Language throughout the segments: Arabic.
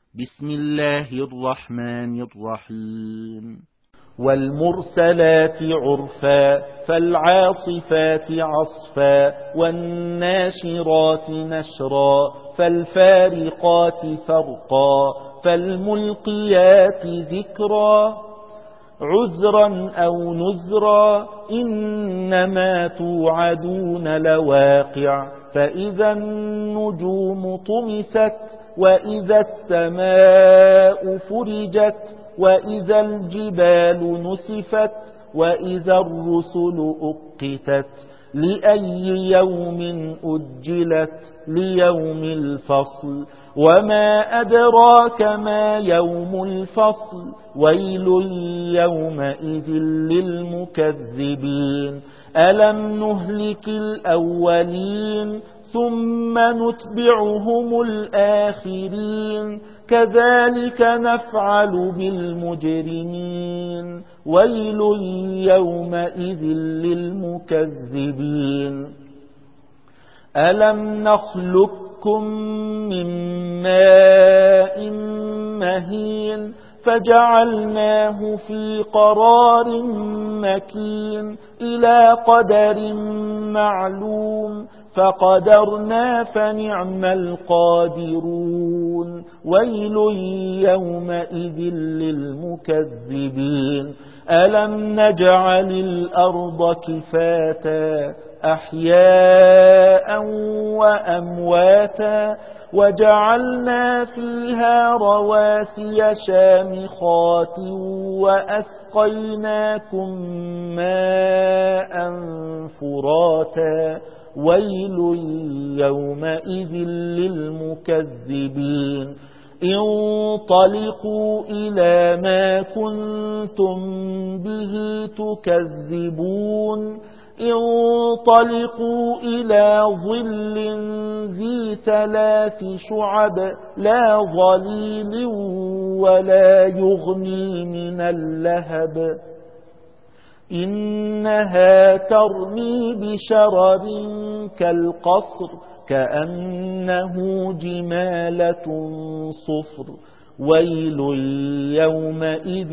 بسم الله الرحمن الرحيم والمرسلات عرفا فالعاصفات عصفا والناشرات نشرا فالفارقات فرقا فالملقيات ذكرا عذرا أو نذرا إنما توعدون لواقع فإذا النجوم طمست وإذا السماء فرجت وإذا الجبال نسفت وإذا الرسل أقتت لأي يوم أجلت ليوم الفصل وما أدراك ما يوم الفصل ويل يومئذ للمكذبين ألم نهلك الأولين ثم نتبعهم الآخرين كذلك نفعل بالمجرمين ويل يومئذ للمكذبين ألم نخلقكم من ماء مهين فجعلناه في قرار مكين إلى قدر معلوم فقدرنا فنعم القادرون ويل يومئذ للمكذبين ألم نجعل الأرض كفاتا أحياء وأمواتا وجعلنا فيها رواسي شامخات وأسقيناكم ماء فراتا ويل يومئذ للمكذبين انطلقوا إلى ما كنتم به تكذبون انطلقوا إلى ظل ذي 3 شعب لا ظليل ولا يغني من اللهب إنها ترمي بشرر كالقصر كأنه جمالة صفر ويل يومئذ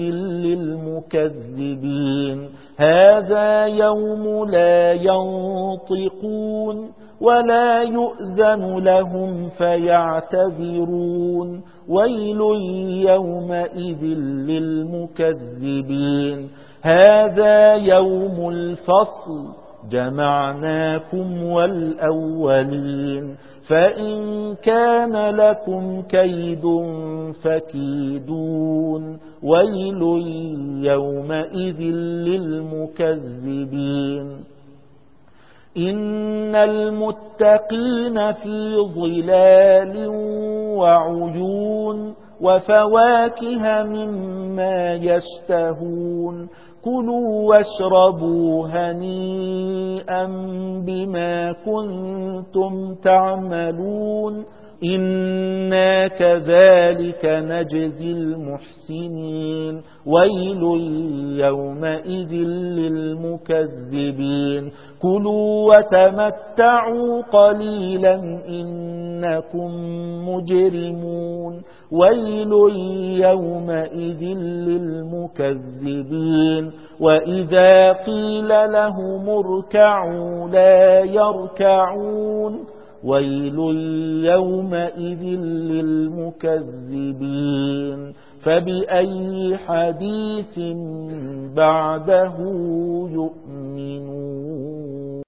للمكذبين هذا يوم لا ينطقون ولا يؤذن لهم فيعتذرون ويل يومئذ للمكذبين هذا يوم الفصل جمعناكم والأولين فإن كان لكم كيد فكيدون ويل يومئذ للمكذبين إن المتقين في ظلال وعيون وفواكه مما يشتهون كلوا واشربوا هنيئا بما كنتم تعملون إنا كذلك نجزي المحسنين ويل يومئذ للمكذبين كلوا وتمتعوا قليلا إنكم مجرمون ويل يومئذ للمكذبين وإذا قيل لهم اركعوا لا يركعون ويل يومئذ للمكذبين فبأي حديث بعده يؤمنون